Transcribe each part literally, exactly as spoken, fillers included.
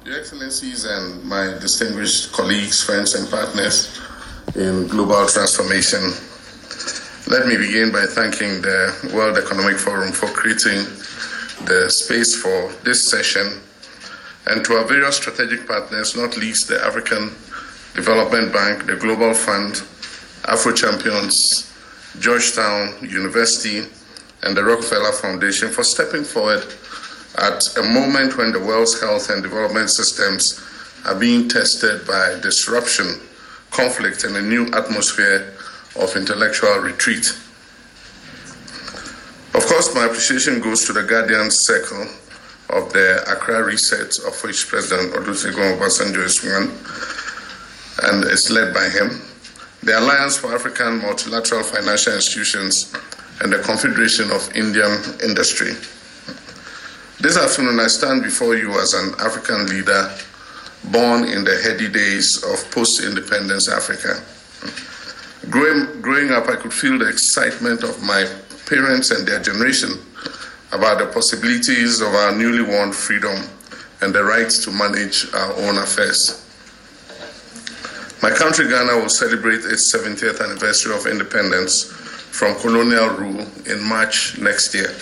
Your Excellencies and my distinguished colleagues, friends and partners in global transformation, let me begin by thanking the World Economic Forum for creating the space for this session, and to our various strategic partners, not least the African Development Bank, the Global Fund, Afro Champions, Georgetown University, and the Rockefeller Foundation for stepping forward at a moment when the world's health and development systems are being tested by disruption, conflict, and a new atmosphere of intellectual retreat. Of course, my appreciation goes to the Guardian Circle of the Accra Reset, of which President Olusegun Obasanjo is one, and is led by him, the Alliance for African Multilateral Financial Institutions, and the Confederation of Indian Industry. This afternoon, I stand before you as an African leader born in the heady days of post-independence Africa. Growing, growing up, I could feel the excitement of my parents and their generation about the possibilities of our newly won freedom and the right to manage our own affairs. My country, Ghana, will celebrate its seventieth anniversary of independence from colonial rule in March next year.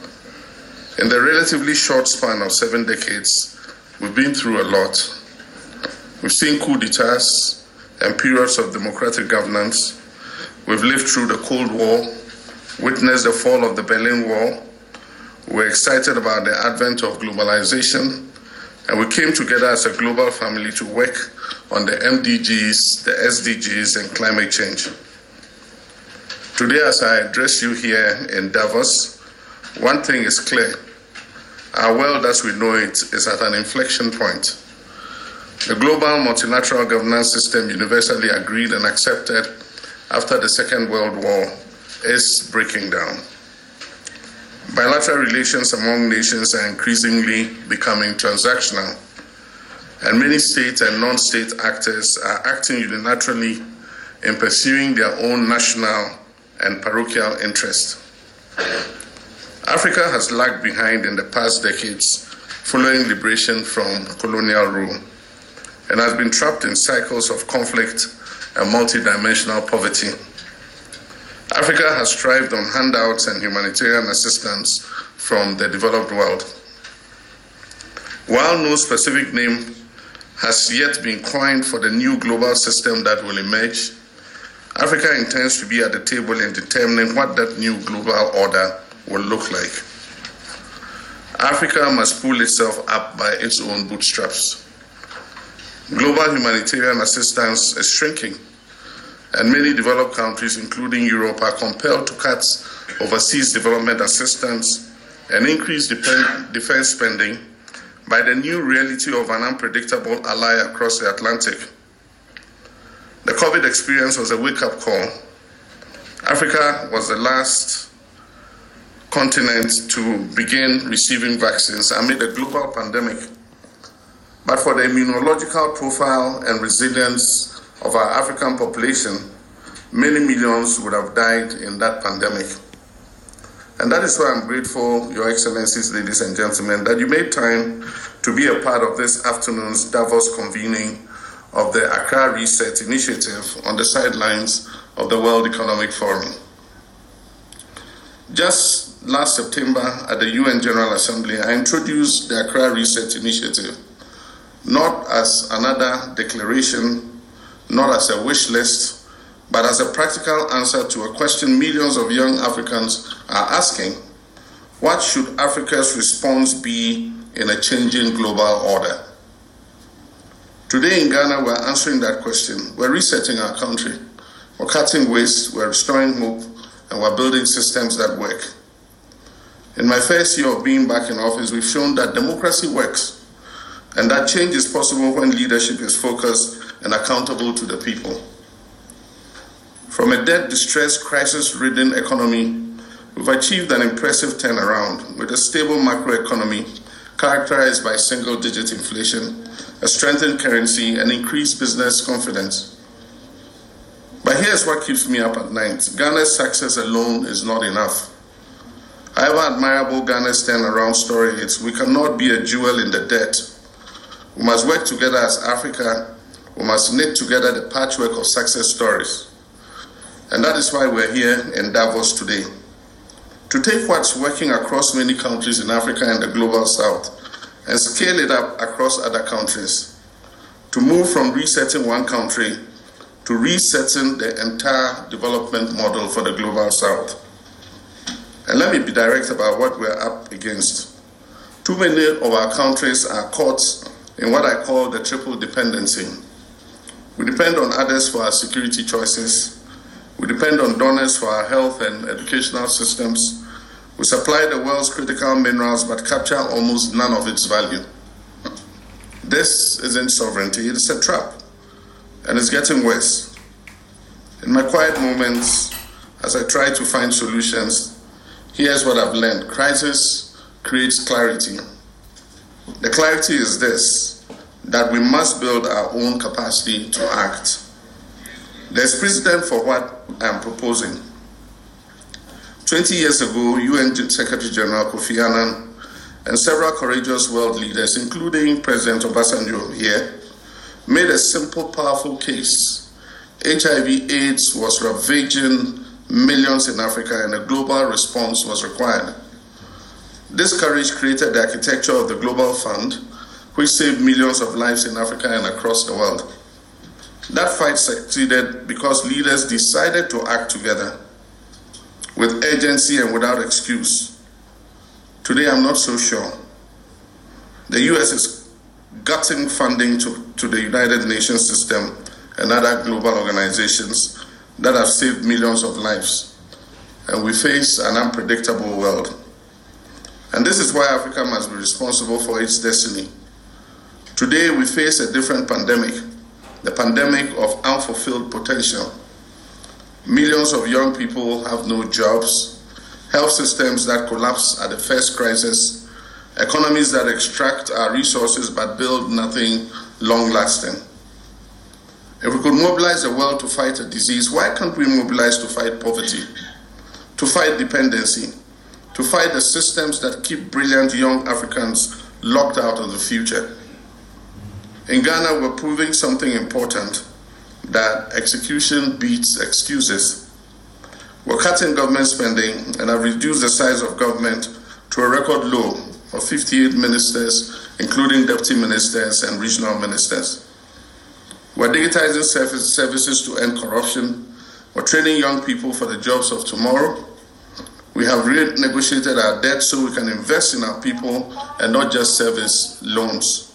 In the relatively short span of seven decades, we've been through a lot. We've seen coups d'etats and periods of democratic governance. We've lived through the Cold War, witnessed the fall of the Berlin Wall. We're excited about the advent of globalization, and we came together as a global family to work on the M D Gs, the S D Gs, and climate change. Today, as I address you here in Davos, one thing is clear. Our world as we know it is at an inflection point. The global multilateral governance system, universally agreed and accepted after the Second World War, is breaking down. Bilateral relations among nations are increasingly becoming transactional, and many state and non-state actors are acting unilaterally in pursuing their own national and parochial interest. Africa has lagged behind in the past decades following liberation from colonial rule and has been trapped in cycles of conflict and multidimensional poverty. Africa has thrived on handouts and humanitarian assistance from the developed world. While no specific name has yet been coined for the new global system that will emerge, Africa intends to be at the table in determining what that new global order will look like. Africa must pull itself up by its own bootstraps. Global humanitarian assistance is shrinking, and many developed countries, including Europe, are compelled to cut overseas development assistance and increase defense spending by the new reality of an unpredictable ally across the Atlantic. The COVID experience was a wake-up call. Africa was the last continent to begin receiving vaccines amid a global pandemic. But for the immunological profile and resilience of our African population, many millions would have died in that pandemic. And that is why I'm grateful, Your Excellencies, ladies and gentlemen, that you made time to be a part of this afternoon's Davos convening of the Accra Reset Initiative on the sidelines of the World Economic Forum. Just last September at the U N General Assembly, I introduced the Accra Reset Initiative, not as another declaration, not as a wish list, but as a practical answer to a question millions of young Africans are asking: what should Africa's response be in a changing global order? Today in Ghana, we're answering that question. We're resetting our country. We're cutting waste, we're restoring hope, and we're building systems that work. In my first year of being back in office, we've shown that democracy works, and that change is possible when leadership is focused and accountable to the people. From a debt-distressed, crisis-ridden economy, we've achieved an impressive turnaround with a stable macroeconomy characterized by single-digit inflation, a strengthened currency, and increased business confidence. But here's what keeps me up at night. Ghana's success alone is not enough. However admirable Ghana's turnaround story is, we cannot be a jewel in the dirt We must work together as Africa. We must knit together the patchwork of success stories. And that is why we're here in Davos today. To take what's working across many countries in Africa and the global south and scale it up across other countries. To move from resetting one country to resetting the entire development model for the global south. And let me be direct about what we're up against. Too many of our countries are caught in what I call the triple dependency. We depend on others for our security choices. We depend on donors for our health and educational systems. We supply the world's critical minerals but capture almost none of its value. This isn't sovereignty, it's a trap. And it's getting worse. In my quiet moments, as I try to find solutions, here's what I've learned. Crisis creates clarity. The clarity is this, that we must build our own capacity to act. There's precedent for what I'm proposing. twenty years ago, U N Secretary General Kofi Annan and several courageous world leaders, including President Obasanjo here, made a simple, powerful case. H I V AIDS was ravaging millions in Africa and a global response was required. This courage created the architecture of the Global Fund, which saved millions of lives in Africa and across the world. That fight succeeded because leaders decided to act together with urgency and without excuse. Today, I'm not so sure. The U S is gutting funding to, to the United Nations system and other global organizations that have saved millions of lives. And we face an unpredictable world. And this is why Africa must be responsible for its destiny. Today, we face a different pandemic, the pandemic of unfulfilled potential. Millions of young people have no jobs, health systems that collapse at the first crisis, economies that extract our resources but build nothing long-lasting. If we could mobilize the world to fight a disease, why can't we mobilize to fight poverty, to fight dependency, to fight the systems that keep brilliant young Africans locked out of the future? In Ghana, we're proving something important, that execution beats excuses. We're cutting government spending and have reduced the size of government to a record low of fifty-eight ministers, including deputy ministers and regional ministers. We're digitizing services to end corruption. We're training young people for the jobs of tomorrow. We have renegotiated our debt so we can invest in our people and not just service loans.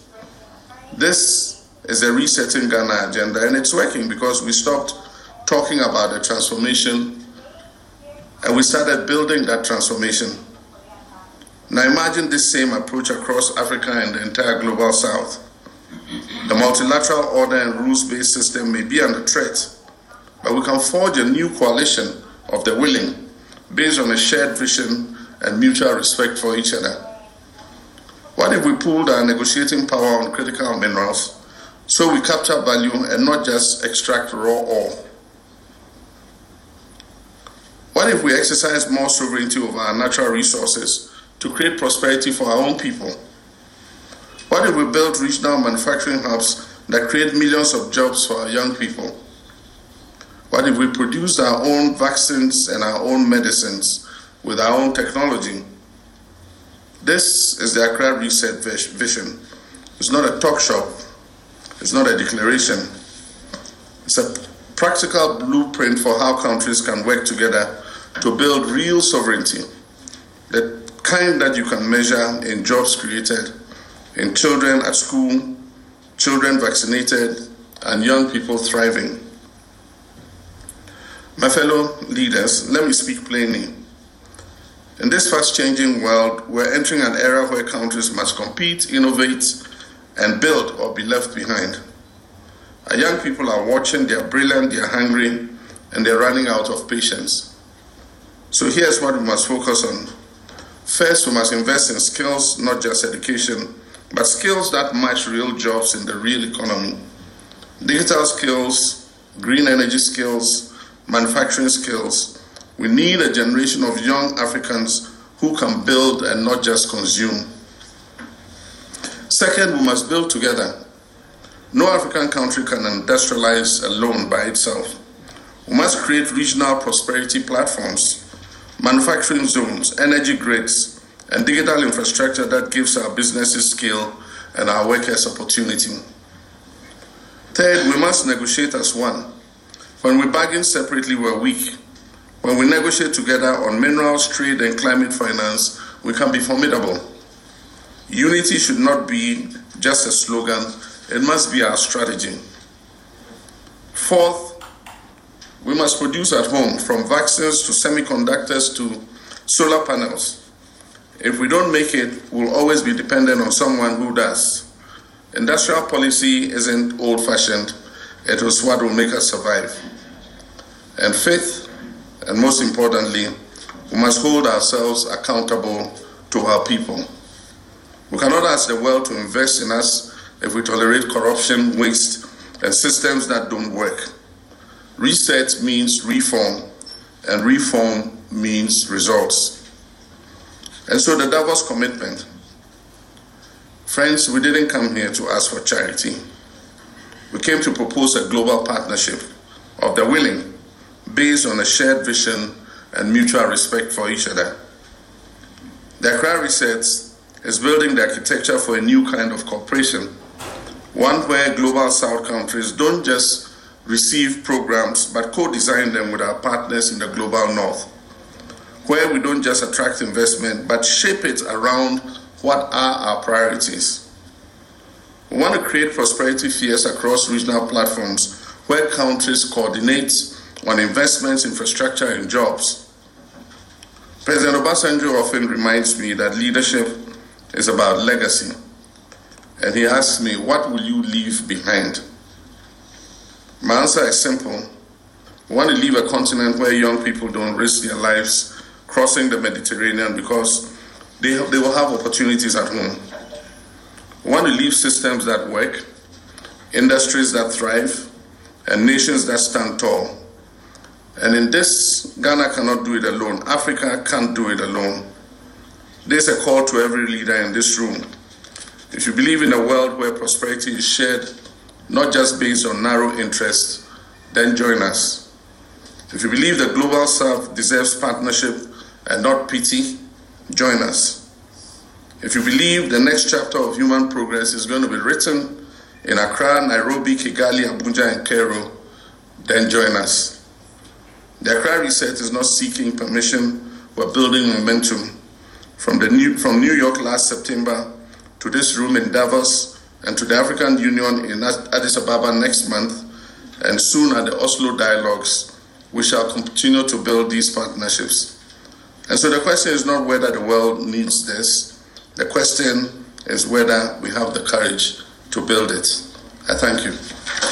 This is a resetting Ghana agenda, and it's working because we stopped talking about the transformation and we started building that transformation. Now imagine this same approach across Africa and the entire global south. The multilateral order and rules-based system may be under threat, but we can forge a new coalition of the willing based on a shared vision and mutual respect for each other. What if we pooled our negotiating power on critical minerals so we capture value and not just extract raw ore? What if we exercise more sovereignty over our natural resources to create prosperity for our own people? What if we build regional manufacturing hubs that create millions of jobs for our young people? What if we produce our own vaccines and our own medicines with our own technology? This is the Accra Reset vision. It's not a talk shop. It's not a declaration. It's a practical blueprint for how countries can work together to build real sovereignty, the kind that you can measure in jobs created, in children at school, children vaccinated, and young people thriving. My fellow leaders, let me speak plainly. In this fast-changing world, we're entering an era where countries must compete, innovate, and build or be left behind. Our young people are watching, they're brilliant, they're hungry, and they're running out of patience. So here's what we must focus on. First, we must invest in skills, not just education, but skills that match real jobs in the real economy. Digital skills, green energy skills, manufacturing skills. We need a generation of young Africans who can build and not just consume. Second, we must build together. No African country can industrialize alone by itself. We must create regional prosperity platforms, manufacturing zones, energy grids, and digital infrastructure that gives our businesses scale and our workers opportunity. Third, we must negotiate as one. When we bargain separately, we're weak. When we negotiate together on minerals, trade, and climate finance, we can be formidable. Unity should not be just a slogan, it must be our strategy. Fourth, we must produce at home, from vaccines to semiconductors to solar panels. If we don't make it, we'll always be dependent on someone who does. Industrial policy isn't old-fashioned, it is what will make us survive. And fifth, and most importantly, we must hold ourselves accountable to our people. We cannot ask the world to invest in us if we tolerate corruption, waste, and systems that don't work. Reset means reform, and reform means results. And so the Davos commitment. Friends, we didn't come here to ask for charity. We came to propose a global partnership of the willing, based on a shared vision and mutual respect for each other. The Accra Reset is building the architecture for a new kind of cooperation, one where global South countries don't just receive programs, but co-design them with our partners in the global North, where we don't just attract investment, but shape it around what are our priorities. We want to create prosperity fears across regional platforms where countries coordinate on investments, infrastructure, and jobs. President Obasanjo often reminds me that leadership is about legacy. And he asks me, what will you leave behind? My answer is simple. We want to leave a continent where young people don't risk their lives crossing the Mediterranean because they, have, they will have opportunities at home. We want to leave systems that work, industries that thrive, and nations that stand tall. And in this, Ghana cannot do it alone. Africa can't do it alone. There's a call to every leader in this room. If you believe in a world where prosperity is shared, not just based on narrow interests, then join us. If you believe the global South deserves partnership and not pity, join us. If you believe the next chapter of human progress is going to be written in Accra, Nairobi, Kigali, Abuja, and Cairo, then join us. The Accra Reset is not seeking permission, we're building momentum. From, the New, from New York last September to this room in Davos and to the African Union in Addis Ababa next month, and soon at the Oslo Dialogues, we shall continue to build these partnerships. And so the question is not whether the world needs this, the question is whether we have the courage to build it. I thank you.